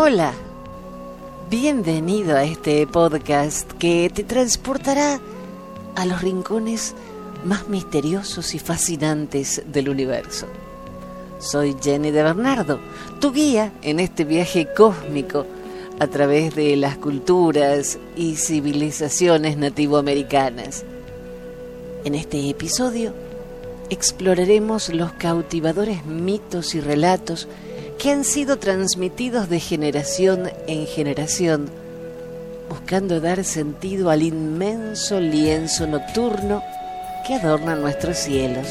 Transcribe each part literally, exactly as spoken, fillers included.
Hola, bienvenido a este podcast que te transportará a los rincones más misteriosos y fascinantes del universo. Soy Jenny de Bernardo, tu guía en este viaje cósmico a través de las culturas y civilizaciones nativoamericanas. En este episodio exploraremos los cautivadores mitos y relatos que han sido transmitidos de generación en generación, buscando dar sentido al inmenso lienzo nocturno que adorna nuestros cielos.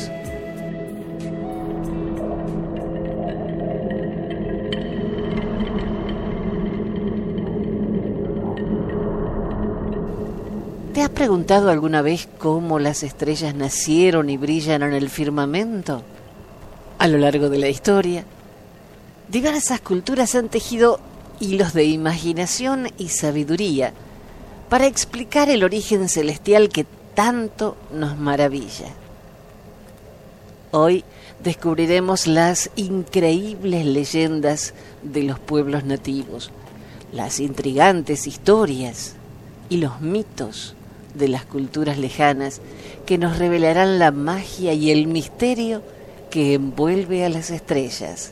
¿Te has preguntado alguna vez cómo las estrellas nacieron y brillan en el firmamento? A lo largo de la historia, diversas culturas han tejido hilos de imaginación y sabiduría para explicar el origen celestial que tanto nos maravilla. Hoy descubriremos las increíbles leyendas de los pueblos nativos, las intrigantes historias y los mitos de las culturas lejanas que nos revelarán la magia y el misterio que envuelve a las estrellas.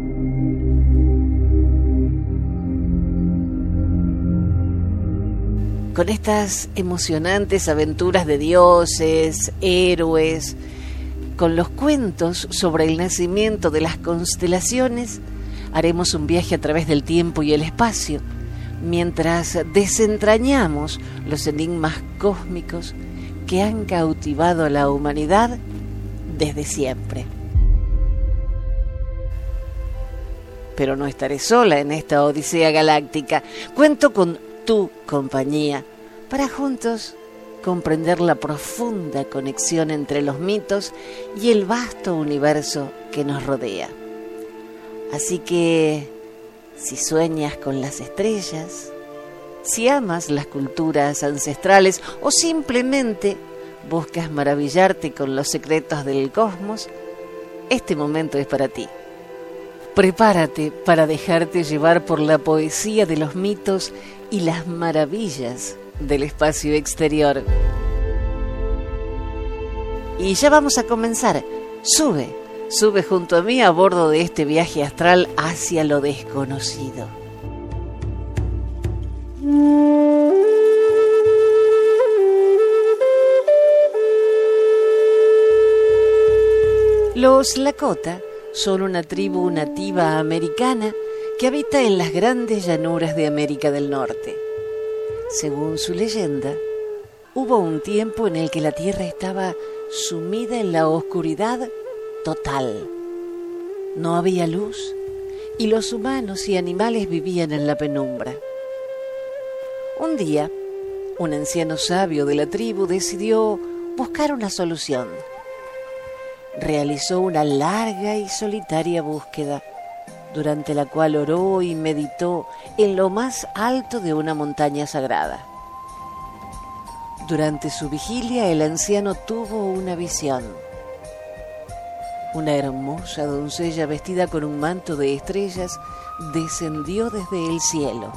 Con estas emocionantes aventuras de dioses, héroes, con los cuentos sobre el nacimiento de las constelaciones, haremos un viaje a través del tiempo y el espacio, mientras desentrañamos los enigmas cósmicos que han cautivado a la humanidad desde siempre. Pero no estaré sola en esta odisea galáctica. Cuento con tu compañía para juntos comprender la profunda conexión entre los mitos y el vasto universo que nos rodea. Así que, si sueñas con las estrellas, si amas las culturas ancestrales o simplemente buscas maravillarte con los secretos del cosmos, este momento es para ti. Prepárate para dejarte llevar por la poesía de los mitos y las maravillas del espacio exterior. Y ya vamos a comenzar. Sube, sube junto a mí a bordo de este viaje astral hacia lo desconocido. Los Lakota son una tribu nativa americana que habita en las grandes llanuras de América del Norte. Según su leyenda, hubo un tiempo en el que la tierra estaba sumida en la oscuridad total. No había luz y los humanos y animales vivían en la penumbra. Un día, un anciano sabio de la tribu decidió buscar una solución. Realizó una larga y solitaria búsqueda, durante la cual oró y meditó en lo más alto de una montaña sagrada. Durante su vigilia, el anciano tuvo una visión. Una hermosa doncella vestida con un manto de estrellas descendió desde el cielo.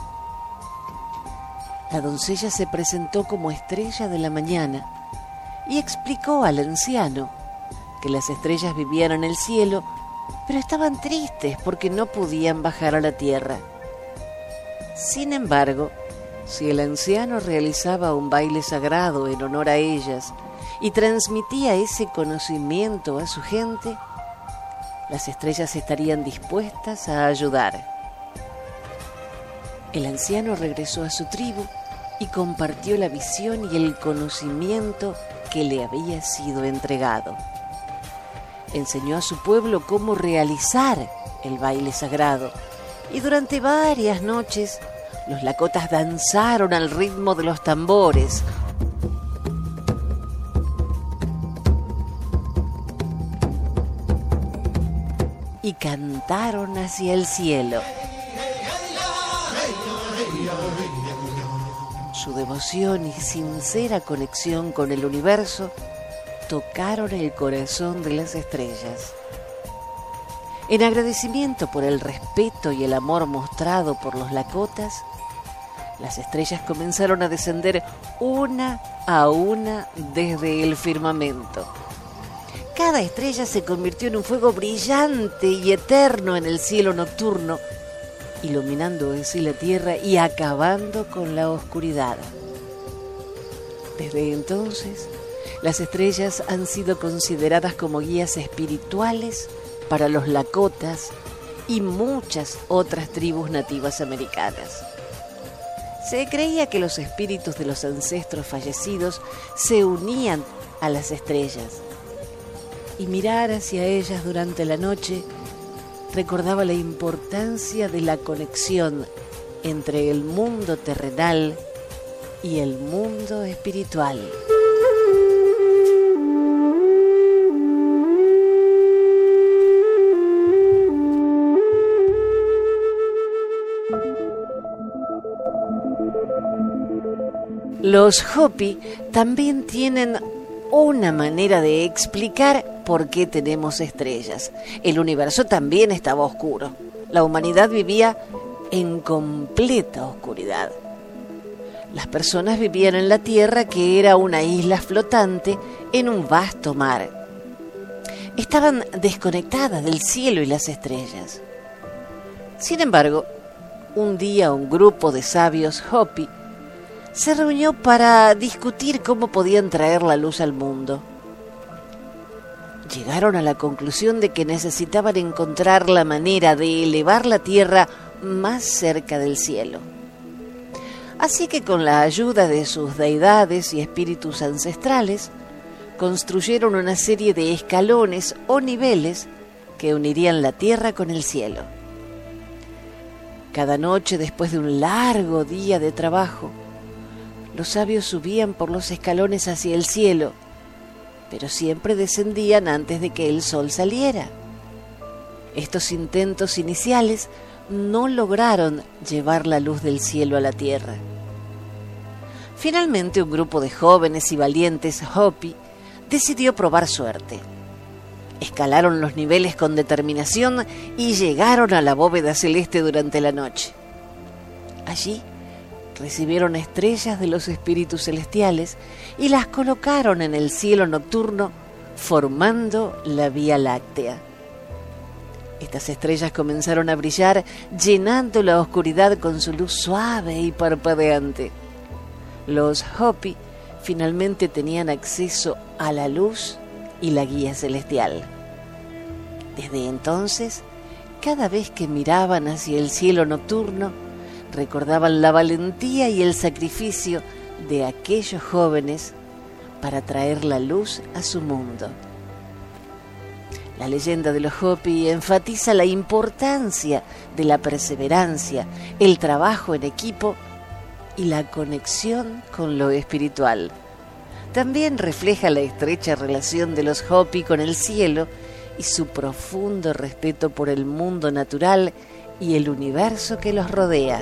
La doncella se presentó como estrella de la mañana y explicó al anciano que las estrellas vivían en el cielo, pero estaban tristes porque no podían bajar a la tierra. Sin embargo, si el anciano realizaba un baile sagrado en honor a ellas y transmitía ese conocimiento a su gente, las estrellas estarían dispuestas a ayudar. El anciano regresó a su tribu y compartió la visión y el conocimiento que le había sido entregado. Enseñó a su pueblo cómo realizar el baile sagrado y durante varias noches los lakotas danzaron al ritmo de los tambores. Y cantaron hacia el cielo. Su devoción y sincera conexión con el universo tocaron el corazón de las estrellas. En agradecimiento por el respeto y el amor mostrado por los Lakotas, las estrellas comenzaron a descender una a una desde el firmamento. Cada estrella se convirtió en un fuego brillante y eterno en el cielo nocturno, iluminando así la tierra y acabando con la oscuridad. Desde entonces, las estrellas han sido consideradas como guías espirituales para los Lakotas y muchas otras tribus nativas americanas. Se creía que los espíritus de los ancestros fallecidos se unían a las estrellas, y mirar hacia ellas durante la noche recordaba la importancia de la conexión entre el mundo terrenal y el mundo espiritual. Los Hopi también tienen una manera de explicar por qué tenemos estrellas. El universo también estaba oscuro. La humanidad vivía en completa oscuridad. Las personas vivían en la Tierra, que era una isla flotante en un vasto mar. Estaban desconectadas del cielo y las estrellas. Sin embargo, un día un grupo de sabios Hopi se reunió para discutir cómo podían traer la luz al mundo. Llegaron a la conclusión de que necesitaban encontrar la manera de elevar la tierra más cerca del cielo. Así que con la ayuda de sus deidades y espíritus ancestrales, construyeron una serie de escalones o niveles que unirían la tierra con el cielo. Cada noche, después de un largo día de trabajo, los sabios subían por los escalones hacia el cielo, pero siempre descendían antes de que el sol saliera. Estos intentos iniciales no lograron llevar la luz del cielo a la tierra. Finalmente, un grupo de jóvenes y valientes Hopi decidió probar suerte. Escalaron los niveles con determinación y llegaron a la bóveda celeste durante la noche. Allí recibieron estrellas de los espíritus celestiales y las colocaron en el cielo nocturno, formando la Vía Láctea. Estas estrellas comenzaron a brillar, llenando la oscuridad con su luz suave y parpadeante. Los Hopi finalmente tenían acceso a la luz y la guía celestial. Desde entonces, cada vez que miraban hacia el cielo nocturno, recordaban la valentía y el sacrificio de aquellos jóvenes para traer la luz a su mundo. La leyenda de los Hopi enfatiza la importancia de la perseverancia, el trabajo en equipo y la conexión con lo espiritual. También refleja la estrecha relación de los Hopi con el cielo y su profundo respeto por el mundo natural y el universo que los rodea.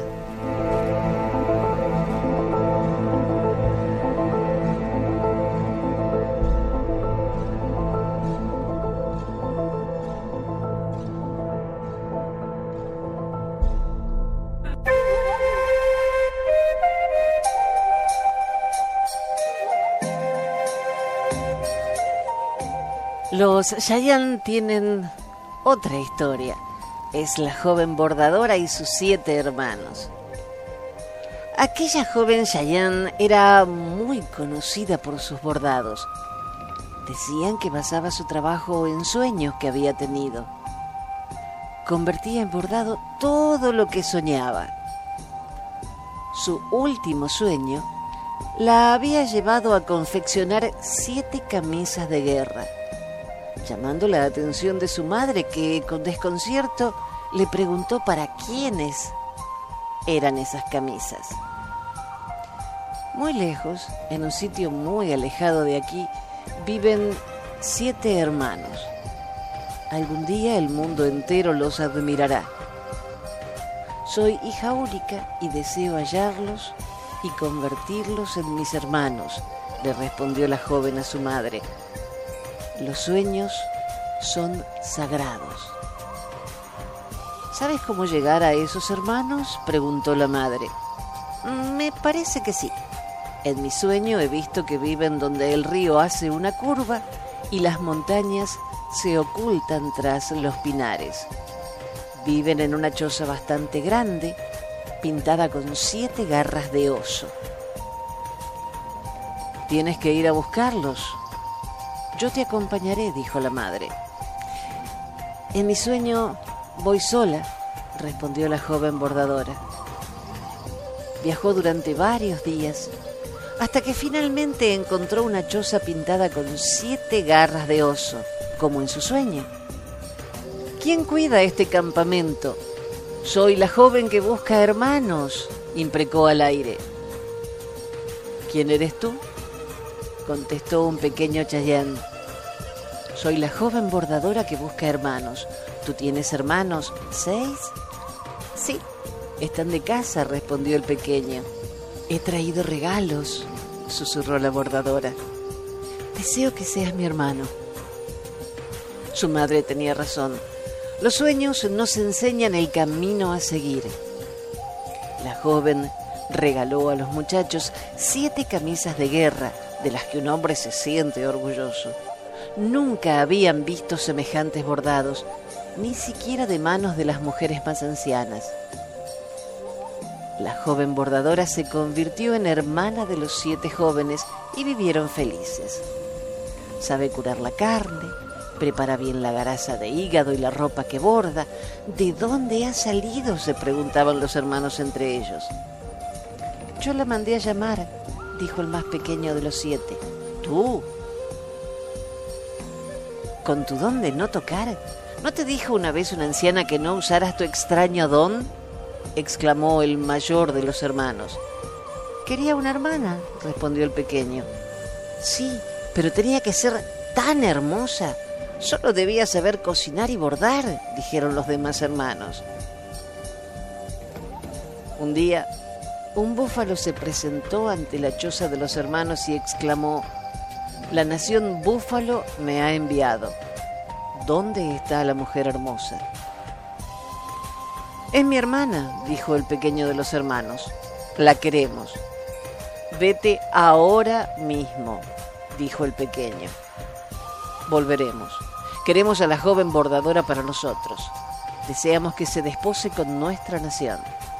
Los Cheyenne tienen otra historia. Es la joven bordadora y sus siete hermanos. Aquella joven Cheyenne era muy conocida por sus bordados. Decían que basaba su trabajo en sueños que había tenido. Convertía en bordado todo lo que soñaba. Su último sueño la había llevado a confeccionar siete camisas de guerra, llamando la atención de su madre, que con desconcierto le preguntó para quiénes eran esas camisas. Muy lejos, en un sitio muy alejado de aquí, viven siete hermanos. Algún día el mundo entero los admirará. Soy hija única y deseo hallarlos y convertirlos en mis hermanos, le respondió la joven a su madre. Los sueños son sagrados. ¿Sabes cómo llegar a esos hermanos?, preguntó la madre. Me parece que sí. En mi sueño he visto que viven donde el río hace una curva y las montañas se ocultan tras los pinares. Viven en una choza bastante grande, pintada con siete garras de oso. Tienes que ir a buscarlos. Yo te acompañaré, dijo la madre. En mi sueño voy sola, respondió la joven bordadora. Viajó durante varios días hasta que finalmente encontró una choza pintada con siete garras de oso, como en su sueño. ¿Quién cuida este campamento? Soy la joven que busca hermanos, imprecó al aire. ¿Quién eres tú?, contestó un pequeño Chayán. Soy la joven bordadora que busca hermanos. ¿Tú tienes hermanos? ¿Seis? Sí, están de casa, respondió el pequeño. He traído regalos, susurró la bordadora. Deseo que seas mi hermano. Su madre tenía razón. Los sueños nos enseñan el camino a seguir. La joven regaló a los muchachos siete camisas de guerra, de las que un hombre se siente orgulloso. Nunca habían visto semejantes bordados, ni siquiera de manos de las mujeres más ancianas. La joven bordadora se convirtió en hermana de los siete jóvenes y vivieron felices. Sabe curar la carne, prepara bien la grasa de hígado y la ropa que borda. ¿De dónde ha salido?, se preguntaban los hermanos entre ellos. Yo la mandé a llamar, dijo el más pequeño de los siete. ¿Tú? ¿Con tu don de no tocar? ¿No te dijo una vez una anciana que no usaras tu extraño don?, exclamó el mayor de los hermanos. Quería una hermana, respondió el pequeño. Sí, pero tenía que ser tan hermosa. Solo debía saber cocinar y bordar, dijeron los demás hermanos. Un día, un búfalo se presentó ante la choza de los hermanos y exclamó: La nación búfalo me ha enviado. ¿Dónde está la mujer hermosa? Es mi hermana, dijo el pequeño de los hermanos. La queremos. Vete ahora mismo, dijo el pequeño. Volveremos. Queremos a la joven bordadora para nosotros. Deseamos que se despose con nuestra nación.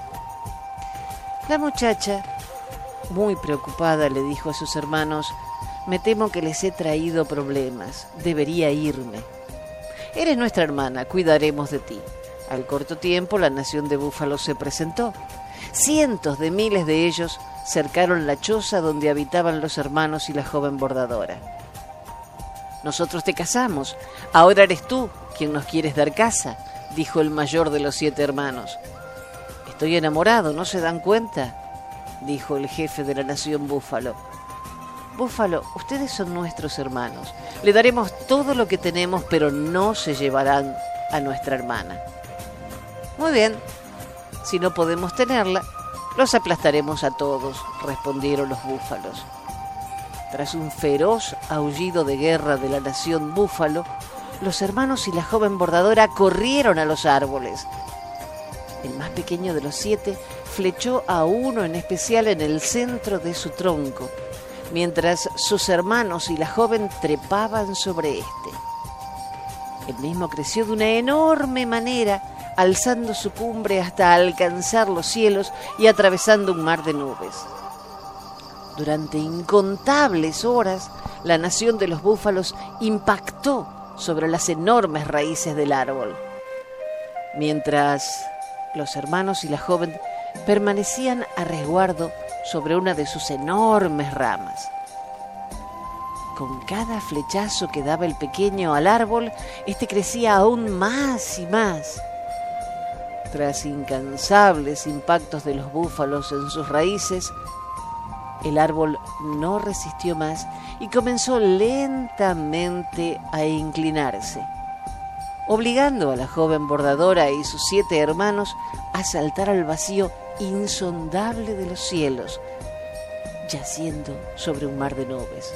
La muchacha, muy preocupada, le dijo a sus hermanos: Me temo que les he traído problemas. Debería irme. Eres nuestra hermana, cuidaremos de ti. Al corto tiempo, la nación de búfalos se presentó. Cientos de miles de ellos cercaron la choza donde habitaban los hermanos y la joven bordadora. Nosotros te casamos, ahora eres tú quien nos quieres dar casa, dijo el mayor de los siete hermanos. Estoy enamorado, ¿no se dan cuenta?, dijo el jefe de la nación búfalo. Búfalo, ustedes son nuestros hermanos. Le daremos todo lo que tenemos, pero no se llevarán a nuestra hermana. Muy bien, si no podemos tenerla, los aplastaremos a todos, respondieron los búfalos. Tras un feroz aullido de guerra de la nación búfalo, los hermanos y la joven bordadora corrieron a los árboles. El más pequeño de los siete flechó a uno en especial en el centro de su tronco, mientras sus hermanos y la joven trepaban sobre este. El mismo creció de una enorme manera, alzando su cumbre hasta alcanzar los cielos y atravesando un mar de nubes. Durante incontables horas, la nación de los búfalos impactó sobre las enormes raíces del árbol, mientras los hermanos y la joven permanecían a resguardo sobre una de sus enormes ramas. Con cada flechazo que daba el pequeño al árbol, este crecía aún más y más. Tras incansables impactos de los búfalos en sus raíces, el árbol no resistió más y comenzó lentamente a inclinarse, obligando a la joven bordadora y sus siete hermanos a saltar al vacío insondable de los cielos, yaciendo sobre un mar de nubes.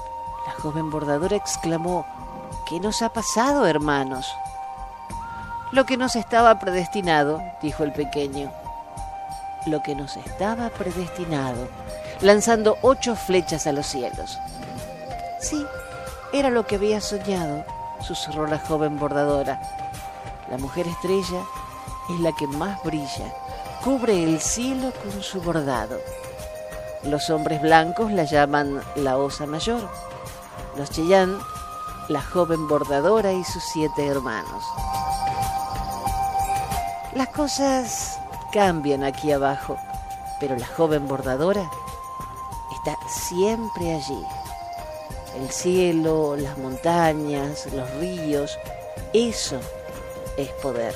La joven bordadora exclamó: ¿Qué nos ha pasado, hermanos? Lo que nos estaba predestinado, dijo el pequeño. Lo que nos estaba predestinado, lanzando ocho flechas a los cielos. Sí, era lo que había soñado, susurró la joven bordadora. La mujer estrella es la que más brilla, cubre el cielo con su bordado. Los hombres blancos la llaman la Osa Mayor, los Cheyenne, la joven bordadora y sus siete hermanos. Las cosas cambian aquí abajo, pero la joven bordadora está siempre allí. El cielo, las montañas, los ríos, eso es poder.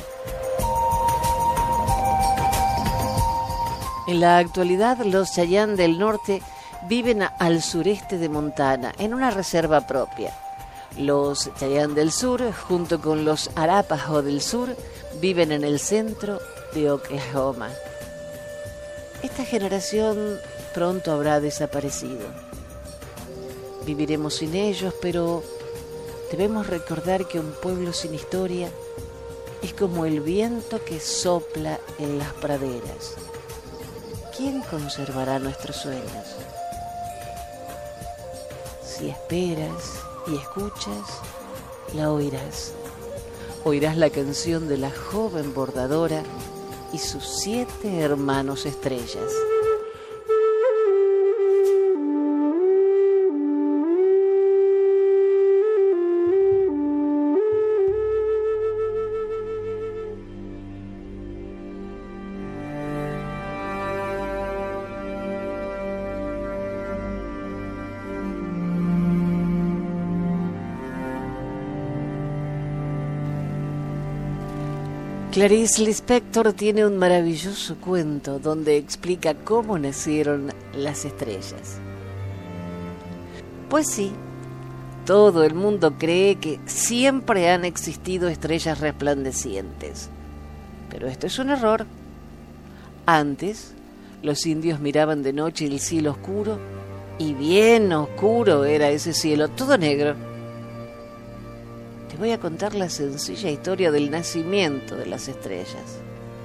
En la actualidad, los Cheyenne del norte viven al sureste de Montana, en una reserva propia. Los Cheyenne del sur, junto con los Arapaho del sur, viven en el centro de Oklahoma. Esta generación pronto habrá desaparecido. Viviremos sin ellos, pero debemos recordar que un pueblo sin historia es como el viento que sopla en las praderas. ¿Quién conservará nuestros sueños? Si esperas y escuchas, la oirás. Oirás la canción de la joven bordadora y sus siete hermanos estrellas. Clarice Lispector tiene un maravilloso cuento donde explica cómo nacieron las estrellas. Pues sí, todo el mundo cree que siempre han existido estrellas resplandecientes. Pero esto es un error. Antes, los indios miraban de noche el cielo oscuro, y bien oscuro era ese cielo, todo negro. Te voy a contar la sencilla historia del nacimiento de las estrellas.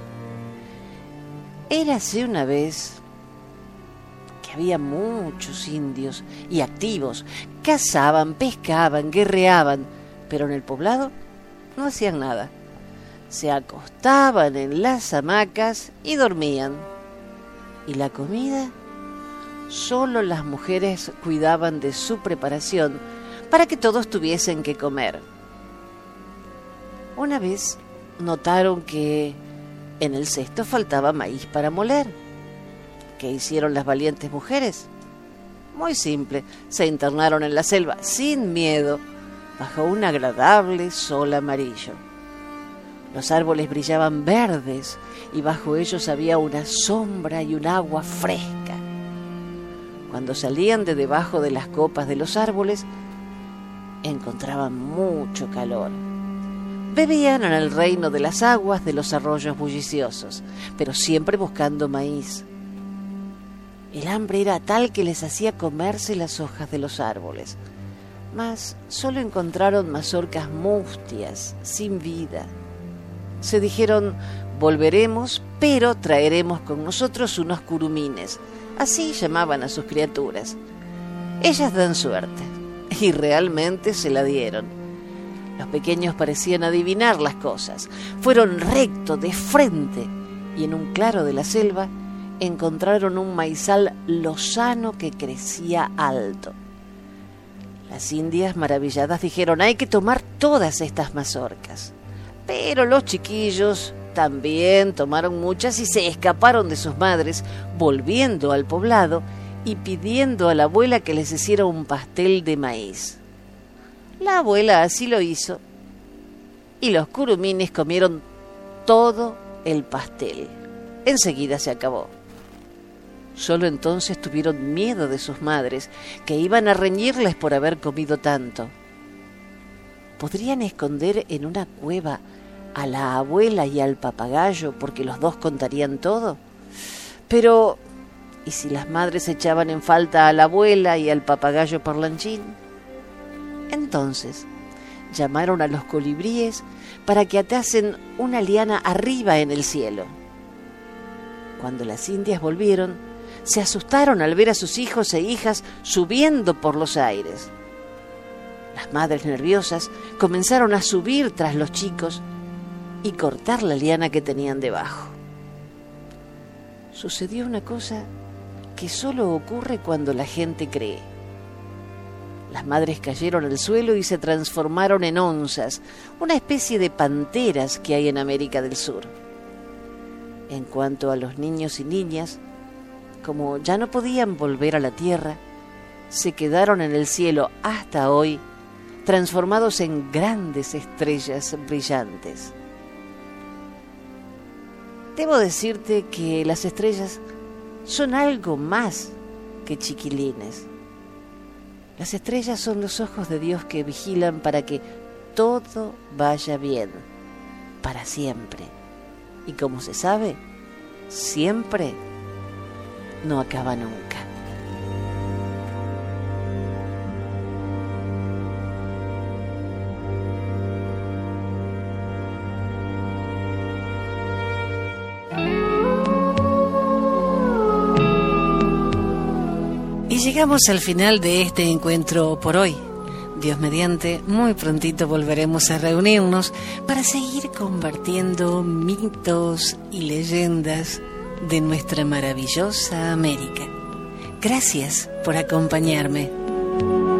Érase una vez que había muchos indios y activos, cazaban, pescaban, guerreaban, pero en el poblado no hacían nada. Se acostaban en las hamacas y dormían. ¿Y la comida? Solo las mujeres cuidaban de su preparación para que todos tuviesen que comer. Una vez notaron que en el cesto faltaba maíz para moler. ¿Qué hicieron las valientes mujeres? Muy simple, se internaron en la selva sin miedo, bajo un agradable sol amarillo. Los árboles brillaban verdes y bajo ellos había una sombra y un agua fresca. Cuando salían de debajo de las copas de los árboles, encontraban mucho calor. Bebían en el reino de las aguas de los arroyos bulliciosos, pero siempre buscando maíz. El hambre era tal que les hacía comerse las hojas de los árboles, mas solo encontraron mazorcas mustias, sin vida. Se dijeron, volveremos, pero traeremos con nosotros unos curumines. Así llamaban a sus criaturas. Ellas dan suerte, y realmente se la dieron. Los pequeños parecían adivinar las cosas. Fueron recto, de frente, y en un claro de la selva encontraron un maizal lozano que crecía alto. Las indias, maravilladas, dijeron, hay que tomar todas estas mazorcas. Pero los chiquillos también tomaron muchas y se escaparon de sus madres, volviendo al poblado y pidiendo a la abuela que les hiciera un pastel de maíz. La abuela así lo hizo, y los curumines comieron todo el pastel. Enseguida se acabó. Solo entonces tuvieron miedo de sus madres, que iban a reñirles por haber comido tanto. ¿Podrían esconder en una cueva a la abuela y al papagayo porque los dos contarían todo? Pero, ¿y si las madres echaban en falta a la abuela y al papagayo parlanchín? Entonces, llamaron a los colibríes para que atasen una liana arriba en el cielo. Cuando las indias volvieron, se asustaron al ver a sus hijos e hijas subiendo por los aires. Las madres nerviosas comenzaron a subir tras los chicos y cortar la liana que tenían debajo. Sucedió una cosa que solo ocurre cuando la gente cree. Las madres cayeron al suelo y se transformaron en onzas, una especie de panteras que hay en América del Sur. En cuanto a los niños y niñas, como ya no podían volver a la tierra, se quedaron en el cielo hasta hoy, transformados en grandes estrellas brillantes. Debo decirte que las estrellas son algo más que chiquilines. Las estrellas son los ojos de Dios que vigilan para que todo vaya bien, para siempre. Y como se sabe, siempre no acaba nunca. Y llegamos al final de este encuentro por hoy. Dios mediante, muy prontito volveremos a reunirnos para seguir compartiendo mitos y leyendas de nuestra maravillosa América. Gracias por acompañarme.